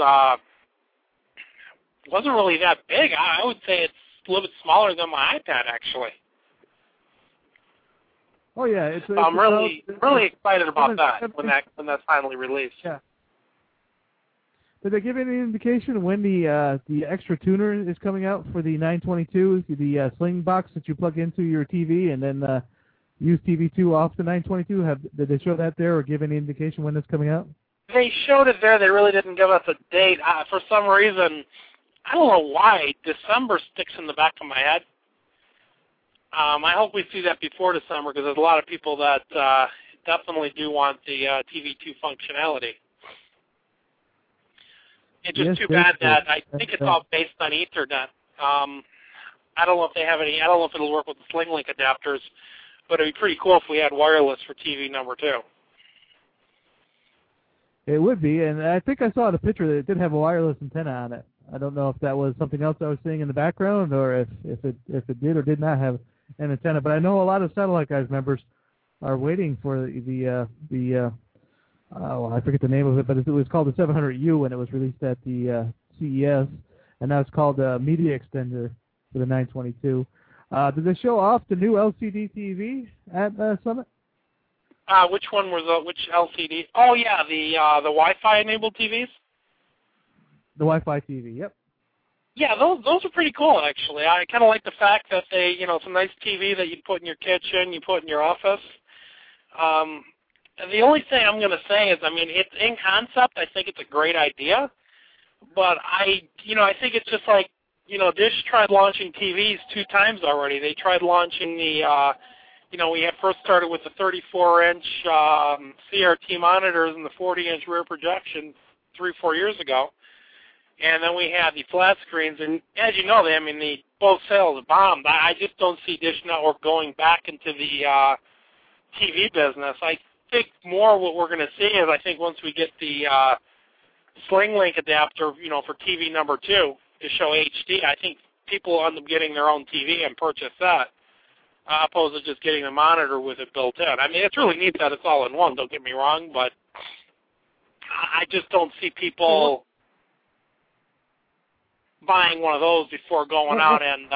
really that big. I would say it's a little bit smaller than my iPad, actually. Oh yeah, I'm really excited about that when that's finally released. Yeah. Did they give any indication when the extra tuner is coming out for the 922, the Sling box that you plug into your TV and then use TV2 off the 922? Did they show that there or give any indication when it's coming out? They showed it there. They really didn't give us a date. For some reason, I don't know why, December sticks in the back of my head. I hope we see that before December because there's a lot of people that definitely do want the TV2 functionality. It's just too bad that I think it's all based on Ethernet. I don't know if they have any. I don't know if it'll work with the SlingLink adapters, but it'd be pretty cool if we had wireless for TV number 2. It would be, and I think I saw in a picture that it did have a wireless antenna on it. I don't know if that was something else I was seeing in the background, or if it did or did not have an antenna. But I know a lot of Satellite Guys members are waiting for I forget the name of it, but it was called the 700U when it was released at the CES, and now it's called the Media Extender for the 922. Did they show off the new LCD TV at Summit? Which one was which LCD? Oh yeah, the Wi-Fi enabled TVs. The Wi-Fi TV. Yep. Yeah, those are pretty cool actually. I kind of like the fact that they, it's a nice TV that you put in your kitchen, you put in your office. And the only thing I'm going to say is, it's in concept. I think it's a great idea, but I think it's just like, Dish tried launching TVs 2 times already. They tried launching the, we had first started with the 34-inch CRT monitors and the 40-inch rear projection 3-4 years ago, and then we had the flat screens. And as you know, both sales bombed. I just don't see Dish Network going back into the TV business. I think more what we're going to see is, I think once we get the Sling Link adapter, for TV number 2 to show HD, I think people will end up getting their own TV and purchase that, opposed to just getting the monitor with it built in. It's really neat that it's all in one, don't get me wrong, but I just don't see people buying one of those before going out and...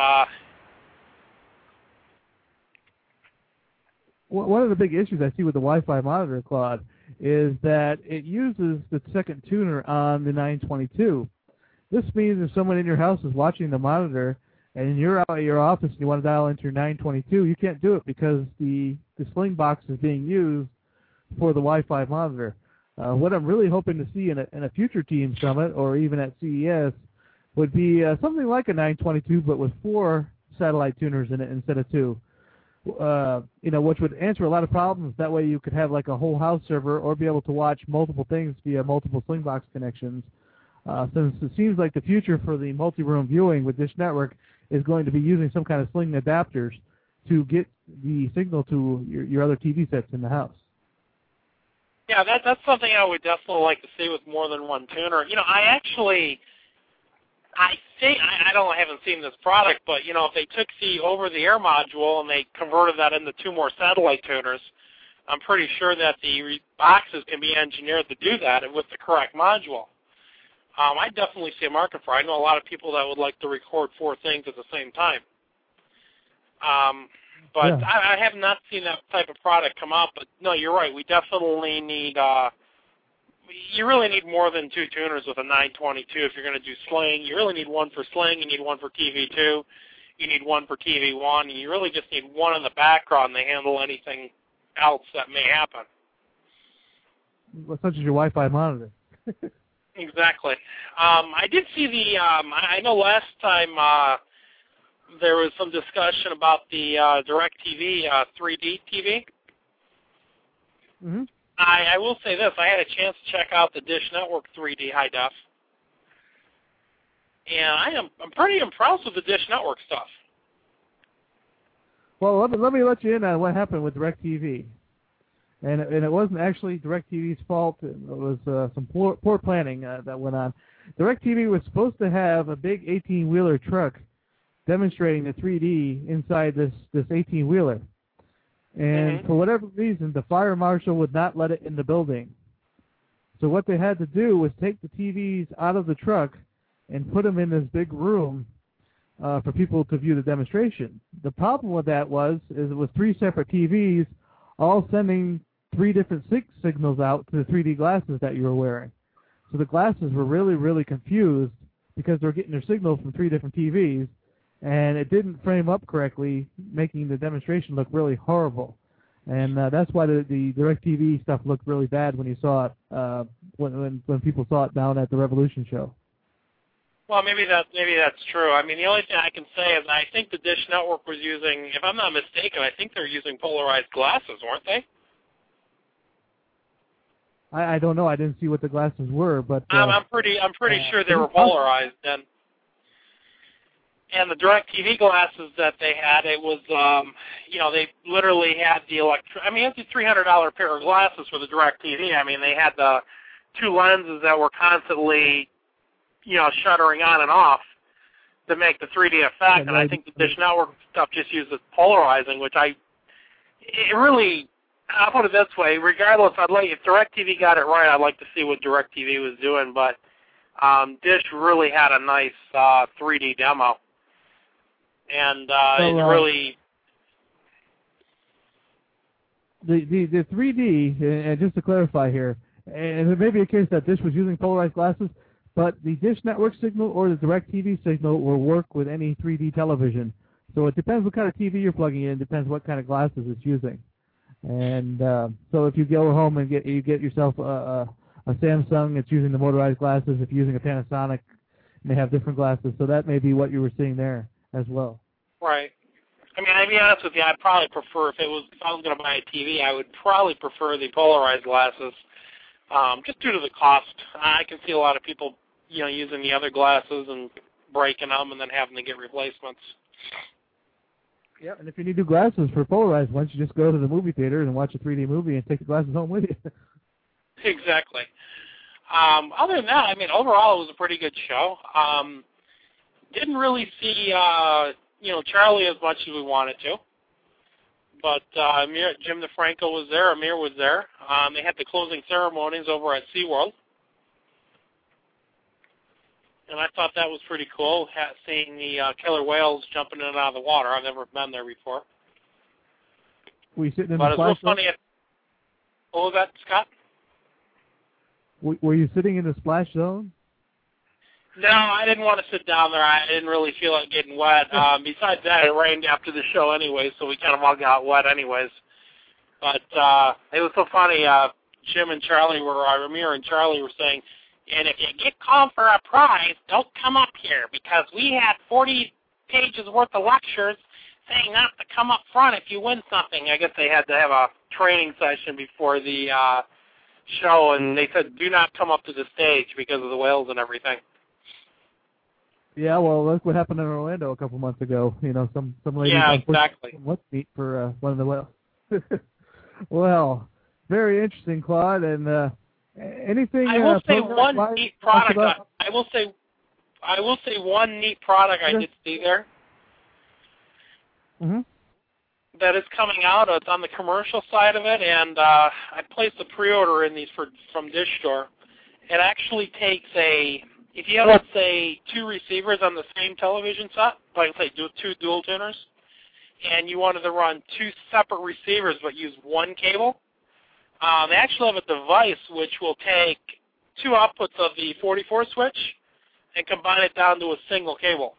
One of the big issues I see with the Wi-Fi monitor, Claude, is that it uses the second tuner on the 922. This means if someone in your house is watching the monitor and you're out at your office and you want to dial into your 922, you can't do it because the Sling box is being used for the Wi-Fi monitor. What I'm really hoping to see in a future Team Summit or even at CES would be something like a 922 but with 4 satellite tuners in it instead of 2. Which would answer a lot of problems. That way you could have like a whole house server or be able to watch multiple things via multiple Slingbox connections. Since it seems like the future for the multi-room viewing with Dish Network is going to be using some kind of Sling adapters to get the signal to your other TV sets in the house. Yeah, that's something I would definitely like to see with more than one tuner. I haven't seen this product, but, if they took the over-the-air module and they converted that into 2 more satellite tuners, I'm pretty sure that the boxes can be engineered to do that with the correct module. I definitely see a market for it. I know a lot of people that would like to record 4 things at the same time. But yeah. I have not seen that type of product come out, but no, you're right. We definitely need... you really need more than 2 tuners with a 922 if you're going to do Sling. You really need one for Sling. You need one for TV2. You need one for TV1. And you really just need one in the background to handle anything else that may happen. Well, such as your Wi-Fi monitor. Exactly. I did see I know last time there was some discussion about the DirecTV 3D TV. Mm-hmm. I will say this. I had a chance to check out the Dish Network 3D high def, and I'm pretty impressed with the Dish Network stuff. Well, let me let you in on what happened with DirecTV. And it wasn't actually DirecTV's fault. It was some poor planning that went on. DirecTV was supposed to have a big 18-wheeler truck demonstrating the 3D inside this 18-wheeler. And for whatever reason, the fire marshal would not let it in the building. So what they had to do was take the TVs out of the truck and put them in this big room for people to view the demonstration. The problem with that was it was 3 separate TVs all sending 3 different signals out to the 3D glasses that you were wearing. So the glasses were really, really confused because they're getting their signal from 3 different TVs, and it didn't frame up correctly, making the demonstration look really horrible. And that's why the DirecTV stuff looked really bad when you saw it, when people saw it down at the Revolution show. Well, maybe that's true. I mean, the only thing I can say is I think the Dish Network was using, if I'm not mistaken, I think they're using polarized glasses, weren't they? I don't know. I didn't see what the glasses were, but I'm pretty sure they were polarized. And the DirecTV glasses that they had, it was, they literally had the it's a $300 pair of glasses for the DirecTV. I mean, they had the 2 lenses that were constantly, shuttering on and off to make the 3D effect. And I think the Dish Network stuff just uses polarizing, which it really I'll put it this way. Regardless, if DirecTV got it right, I'd like to see what DirecTV was doing. But Dish really had a nice 3D demo, and it really. The 3D, and just to clarify here, and it may be a case that Dish was using polarized glasses, but the Dish network signal or the DirecTV signal will work with any 3D television. So it depends what kind of TV you're plugging in. It depends what kind of glasses it's using. And so if you go home and get yourself a Samsung, it's using the motorized glasses. If you're using a Panasonic, they have different glasses. So that may be what you were seeing there as well. Right. I mean, I'll be honest with you, I'd probably prefer, if I was going to buy a TV, I would probably prefer the polarized glasses, just due to the cost. I can see a lot of people, using the other glasses and breaking them and then having to get replacements. Yeah, and if you need new glasses for polarized ones, you just go to the movie theater and watch a 3D movie and take the glasses home with you. Exactly. Other than that, I mean, overall it was a pretty good show. Didn't really see, Charlie as much as we wanted to. But Jim DeFranco was there. Amir was there. They had the closing ceremonies over at SeaWorld. And I thought that was pretty cool, seeing the killer whales jumping in and out of the water. I've never been there before. Were you sitting in the splash zone? But it was real funny. What was that, Scott? Were you sitting in the splash zone? No, I didn't want to sit down there. I didn't really feel like getting wet. Besides that, it rained after the show anyway, so we kind of all got wet anyways. But it was so funny. Jim and Charlie Amir and Charlie were saying, and if you get called for a prize, don't come up here, because we had 40 pages worth of lectures saying not to come up front if you win something. I guess they had to have a training session before the show, and they said do not come up to the stage because of the whales and everything. Yeah, well, that's what happened in Orlando a couple months ago. Some lady what's meat for one of the whales. Well, very interesting, Claude, and anything. I will say one neat product. I will say one neat product I did see there. Mm-hmm. That is coming out. It's on the commercial side of it, and I placed a pre-order in these from Dish Store. It actually takes if you have, let's say, 2 receivers on the same television set, like say 2 dual tuners, and you wanted to run 2 separate receivers but use 1 cable, they actually have a device which will take 2 outputs of the 44 switch and combine it down to a single cable.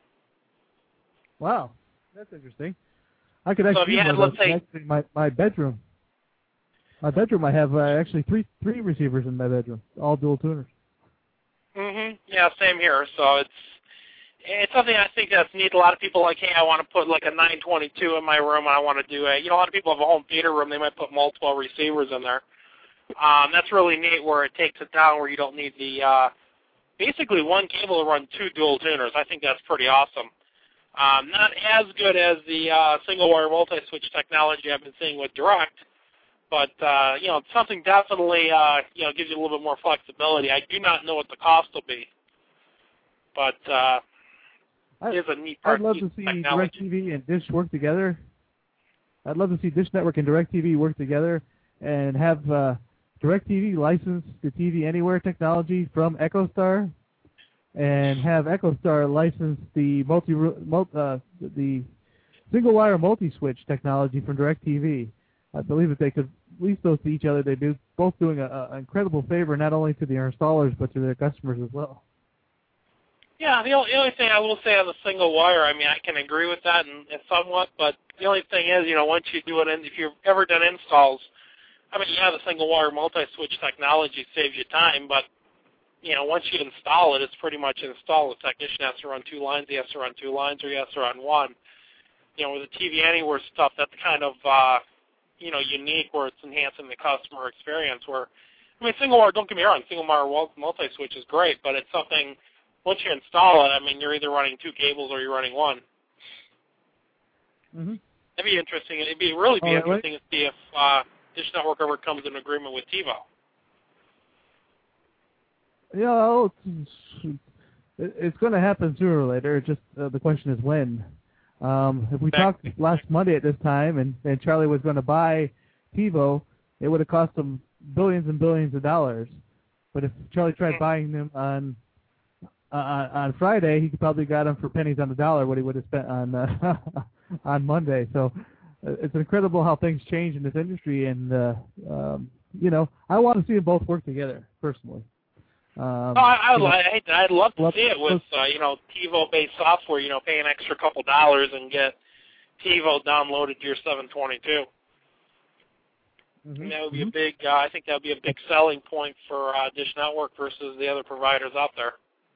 Wow, that's interesting. I could actually my bedroom. My bedroom, I have actually three receivers in my bedroom, all dual tuners. Yeah, same here. So it's something I think that's neat. A lot of people like, hey, I want to put like a 922 in my room, and I want to do a lot of people have a home theater room. They might put multiple receivers in there. That's really neat where it takes it down where you don't need the basically 1 cable to run 2 dual tuners. I think that's pretty awesome. Not as good as the single wire multi-switch technology I've been seeing with Direct, but it's something definitely gives you a little bit more flexibility. I do not know what the cost will be, but it is a neat part. I'd love to see DirecTV and Dish work together. I'd love to see Dish Network and DirecTV work together and have DirecTV license the TV Anywhere technology from EchoStar, and have EchoStar license the single wire multi-switch technology from DirecTV. I believe if they could lease those to each other, they'd be both doing an incredible favor not only to their installers but to their customers as well. Yeah, the only thing I will say on the single wire, I mean, I can agree with that and somewhat, but the only thing is, once you do it, and if you've ever done installs, I mean, the single wire multi-switch technology saves you time, but once you install it, it's pretty much installed. The technician has to run 2 lines, he has to run 2 lines, or he has to run 1. With the TV Anywhere stuff, that's kind of, unique where it's enhancing the customer experience where, I mean, single wire, don't get me wrong, single wire multi-switch is great, but it's something, once you install it, I mean, you're either running 2 cables or you're running 1. Mm-hmm. It'd be interesting. It'd be interesting to see if Dish Network ever comes in agreement with TiVo. It's going to happen sooner or later. Just the question is when. If we talked last Monday at this time, and Charlie was going to buy TiVo, it would have cost him billions and billions of dollars. But if Charlie tried buying them on Friday, he could probably got them for pennies on the dollar what he would have spent on on Monday. So it's incredible how things change in this industry, and you know, I want to see them both work together personally. I'd love to see it with you know, TiVo-based software. You know, pay an extra couple dollars and get TiVo downloaded to your 722. And that would be a big. I think that would be a big selling point for Dish Network versus the other providers out there.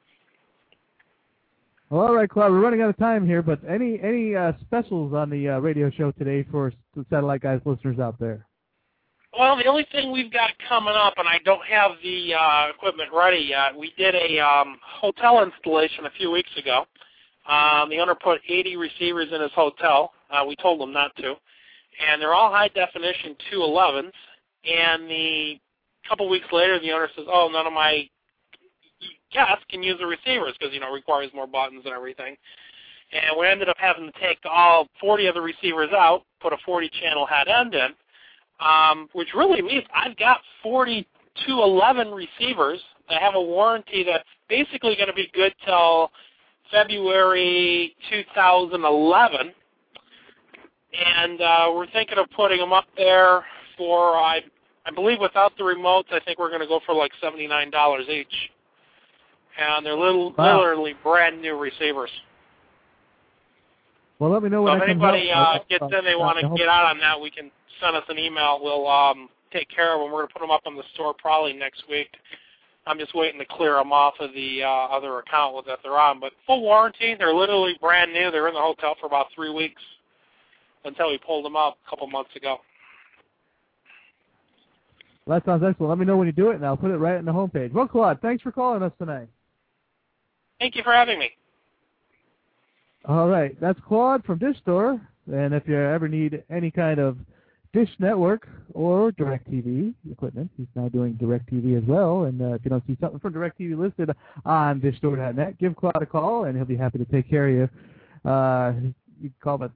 Well, all right, Claude, we're running out of time here, but any specials on the radio show today for the Satellite Guys listeners out there? Well, the only thing we've got coming up, and I don't have the equipment ready yet, we did a hotel installation a few weeks ago. The owner put 80 receivers in his hotel. We told him not to. And they're all high-definition 211s. And a couple weeks later, the owner says, oh, none of my guests can use the receivers because, you know, it requires more buttons and everything. And we ended up having to take all 40 of the receivers out, put a 40-channel head end in, which really means I've got 40 211 receivers that have a warranty that's basically going to be good till February 2011. And we're thinking of putting them up there for, I believe without the remotes, I think we're going to go for like $79 each. And they're literally brand new receivers. Well, let me know when so if anybody gets in, they want to get out on that, we can send us an email. We'll take care of them. We're going to put them up on the store probably next week. I'm just waiting to clear them off of the other account that they're on. But full warranty, they're literally brand new. They were in the hotel for about 3 weeks until we pulled them out a couple months ago. Well, that sounds excellent. Let me know when you do it, and I'll put it right on the homepage. Well, Claude, thanks for calling us tonight. Thank you for having me. All right. That's Claude from Dish Store. And if you ever need any kind of Dish Network or DirecTV equipment, he's now doing DirecTV as well. And if you don't see something from DirecTV listed on DishStore.net, give Claude a call, and he'll be happy to take care of you. You can call him at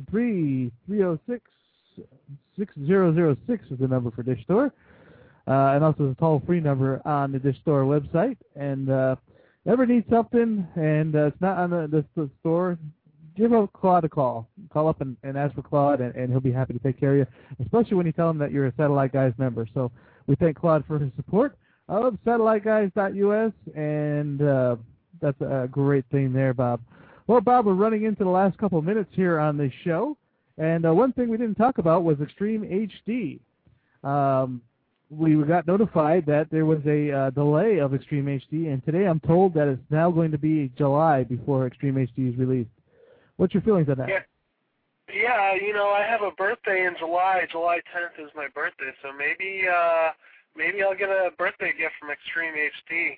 313-306-6006 is the number for Dish Store. And also the toll-free number on the Dish Store website. And ever need something and it's not on the store, give Claude a call. Call up and ask for Claude, and he'll be happy to take care of you, especially when you tell him that you're a Satellite Guys member. So we thank Claude for his support of SatelliteGuys.us, and that's a great thing there, Bob. Well, Bob, we're running into the last couple of minutes here on the show, and one thing we didn't talk about was Extreme HD. We got notified that there was a delay of Extreme HD, and today I'm told that it's now going to be July before Extreme HD is released. What's your feelings on that? Yeah, you know, I have a birthday in July. July 10th is my birthday, so maybe I'll get a birthday gift from Extreme HD.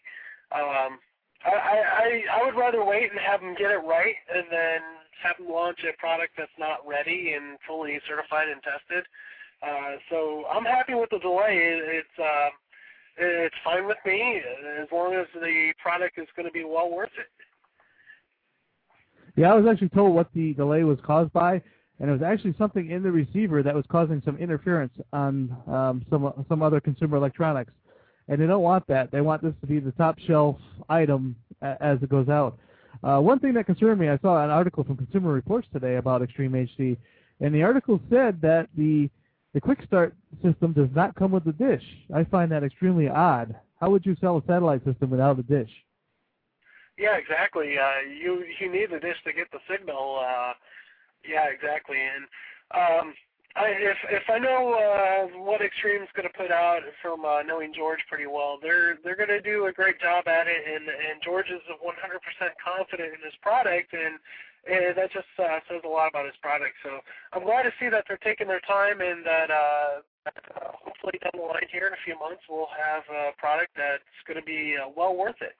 I would rather wait and have them get it right and then have them launch a product that's not ready and fully certified and tested. So I'm happy with the delay. It's fine with me as long as the product is going to be well worth it. Yeah, I was actually told what the delay was caused by, and it was actually something in the receiver that was causing some interference on some other consumer electronics. And they don't want that. They want this to be the top shelf item as it goes out. One thing that concerned me, I saw an article from Consumer Reports today about Extreme HD, and the article said that the Quick Start system does not come with the dish. I find that extremely odd. How would you sell a satellite system without a dish? Yeah, exactly. You need the dish to get the signal. Yeah, exactly. And if I know what Extreme's going to put out from knowing George pretty well, they're going to do a great job at it. And George is 100% confident in his product, and that just says a lot about his product. So I'm glad to see that they're taking their time, and that hopefully down the line here in a few months we'll have a product that's going to be well worth it.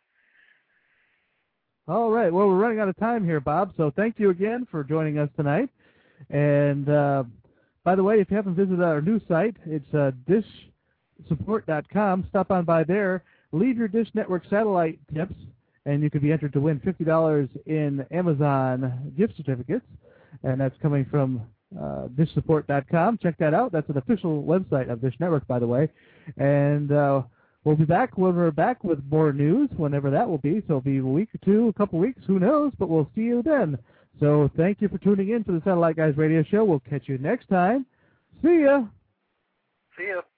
All right. Well, we're running out of time here, Bob, so thank you again for joining us tonight. And by the way, if you haven't visited our new site, it's dishsupport.com. Stop on by there. Leave your Dish Network satellite tips, and you could be entered to win $50 in Amazon gift certificates. And that's coming from DishSupport.com. Check that out. That's an official website of Dish Network, by the way. And we'll be back when we're back with more news, whenever that will be. So it'll be a week or two, a couple weeks, who knows, but we'll see you then. So thank you for tuning in to the Satellite Guys Radio Show. We'll catch you next time. See ya. See ya.